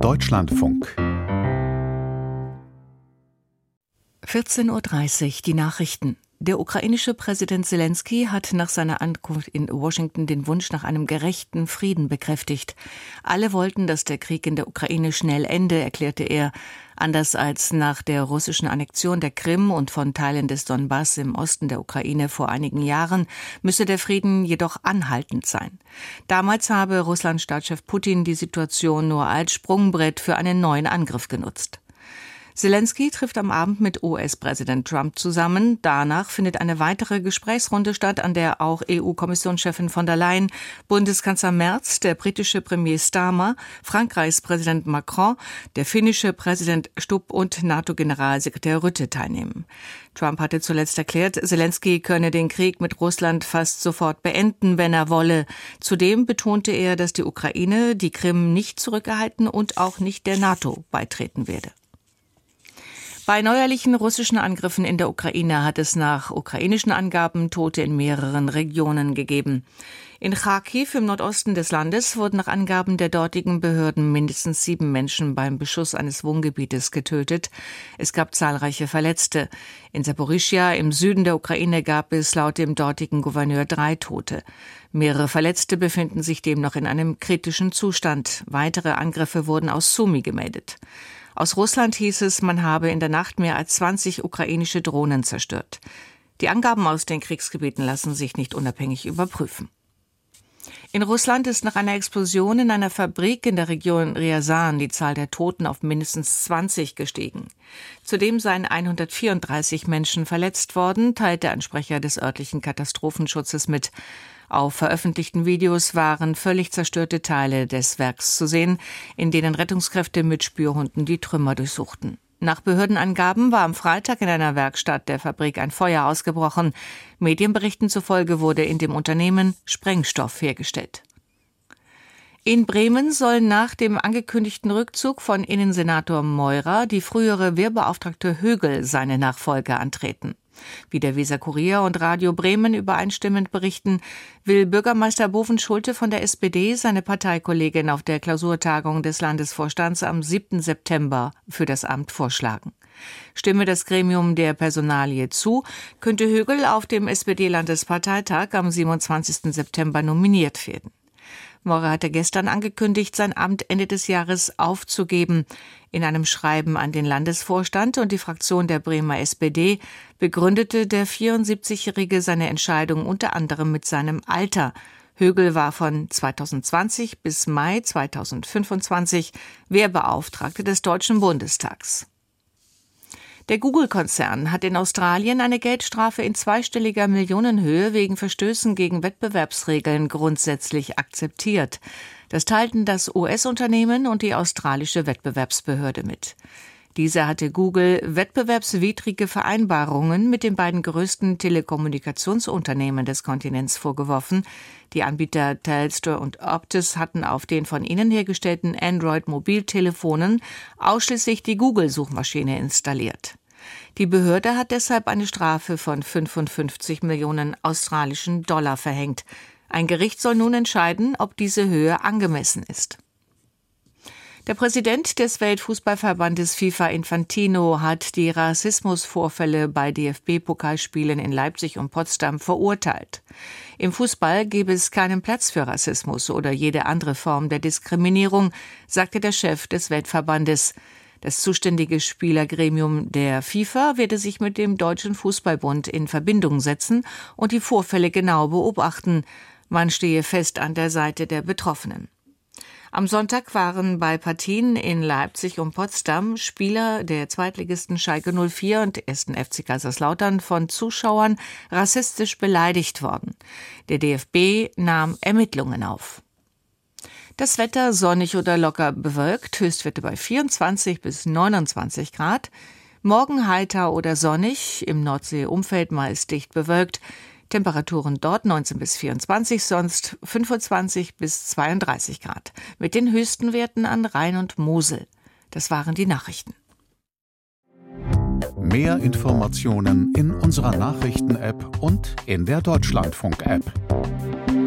Deutschlandfunk 14:30 Uhr, die Nachrichten. Der ukrainische Präsident Selenskyj hat nach seiner Ankunft in Washington den Wunsch nach einem gerechten Frieden bekräftigt. Alle wollten, dass der Krieg in der Ukraine schnell ende, erklärte er. Anders als nach der russischen Annexion der Krim und von Teilen des Donbass im Osten der Ukraine vor einigen Jahren, müsse der Frieden jedoch anhaltend sein. Damals habe Russlands Staatschef Putin die Situation nur als Sprungbrett für einen neuen Angriff genutzt. Selenskyj trifft am Abend mit US-Präsident Trump zusammen. Danach findet eine weitere Gesprächsrunde statt, an der auch EU-Kommissionschefin von der Leyen, Bundeskanzler Merz, der britische Premier Starmer, Frankreichs Präsident Macron, der finnische Präsident Stubb und NATO-Generalsekretär Rutte teilnehmen. Trump hatte zuletzt erklärt, Selenskyj könne den Krieg mit Russland fast sofort beenden, wenn er wolle. Zudem betonte er, dass die Ukraine die Krim nicht zurückerhalten und auch nicht der NATO beitreten werde. Bei neuerlichen russischen Angriffen in der Ukraine hat es nach ukrainischen Angaben Tote in mehreren Regionen gegeben. In Charkiw im Nordosten des Landes wurden nach Angaben der dortigen Behörden mindestens 7 Menschen beim Beschuss eines Wohngebietes getötet. Es gab zahlreiche Verletzte. In Saporischschja im Süden der Ukraine gab es laut dem dortigen Gouverneur 3 Tote. Mehrere Verletzte befinden sich demnach in einem kritischen Zustand. Weitere Angriffe wurden aus Sumy gemeldet. Aus Russland hieß es, man habe in der Nacht mehr als 20 ukrainische Drohnen zerstört. Die Angaben aus den Kriegsgebieten lassen sich nicht unabhängig überprüfen. In Russland ist nach einer Explosion in einer Fabrik in der Region Ryazan die Zahl der Toten auf mindestens 20 gestiegen. Zudem seien 134 Menschen verletzt worden, teilte ein Sprecher des örtlichen Katastrophenschutzes mit. Auf veröffentlichten Videos waren völlig zerstörte Teile des Werks zu sehen, in denen Rettungskräfte mit Spürhunden die Trümmer durchsuchten. Nach Behördenangaben war am Freitag in einer Werkstatt der Fabrik ein Feuer ausgebrochen. Medienberichten zufolge wurde in dem Unternehmen Sprengstoff hergestellt. In Bremen soll nach dem angekündigten Rückzug von Innensenator Meurer die frühere Wehrbeauftragte Högel seine Nachfolge antreten. Wie der Weser-Kurier und Radio Bremen übereinstimmend berichten, will Bürgermeister Bovenschulte von der SPD seine Parteikollegin auf der Klausurtagung des Landesvorstands am 7. September für das Amt vorschlagen. Stimme das Gremium der Personalie zu, könnte Högel auf dem SPD-Landesparteitag am 27. September nominiert werden. Meurer hatte gestern angekündigt, sein Amt Ende des Jahres aufzugeben. In einem Schreiben an den Landesvorstand und die Fraktion der Bremer SPD begründete der 74-Jährige seine Entscheidung unter anderem mit seinem Alter. Högel war von 2020 bis Mai 2025 Wehrbeauftragte des Deutschen Bundestags. Der Google-Konzern hat in Australien eine Geldstrafe in zweistelliger Millionenhöhe wegen Verstößen gegen Wettbewerbsregeln grundsätzlich akzeptiert. Das teilten das US-Unternehmen und die australische Wettbewerbsbehörde mit. Diese hatte Google wettbewerbswidrige Vereinbarungen mit den beiden größten Telekommunikationsunternehmen des Kontinents vorgeworfen. Die Anbieter Telstra und Optus hatten auf den von ihnen hergestellten Android-Mobiltelefonen ausschließlich die Google-Suchmaschine installiert. Die Behörde hat deshalb eine Strafe von 55 Millionen australischen Dollar verhängt. Ein Gericht soll nun entscheiden, ob diese Höhe angemessen ist. Der Präsident des Weltfußballverbandes FIFA Infantino hat die Rassismusvorfälle bei DFB-Pokalspielen in Leipzig und Potsdam verurteilt. Im Fußball gebe es keinen Platz für Rassismus oder jede andere Form der Diskriminierung, sagte der Chef des Weltverbandes. Das zuständige Spielergremium der FIFA werde sich mit dem Deutschen Fußballbund in Verbindung setzen und die Vorfälle genau beobachten. Man stehe fest an der Seite der Betroffenen. Am Sonntag waren bei Partien in Leipzig und Potsdam Spieler der Zweitligisten Schalke 04 und 1. FC Kaiserslautern von Zuschauern rassistisch beleidigt worden. Der DFB nahm Ermittlungen auf. Das Wetter sonnig oder locker bewölkt, Höchstwerte bei 24 bis 29 Grad. Morgen heiter oder sonnig, im Nordseeumfeld meist dicht bewölkt. Temperaturen dort 19 bis 24, sonst 25 bis 32 Grad. Mit den höchsten Werten an Rhein und Mosel. Das waren die Nachrichten. Mehr Informationen in unserer Nachrichten-App und in der Deutschlandfunk-App.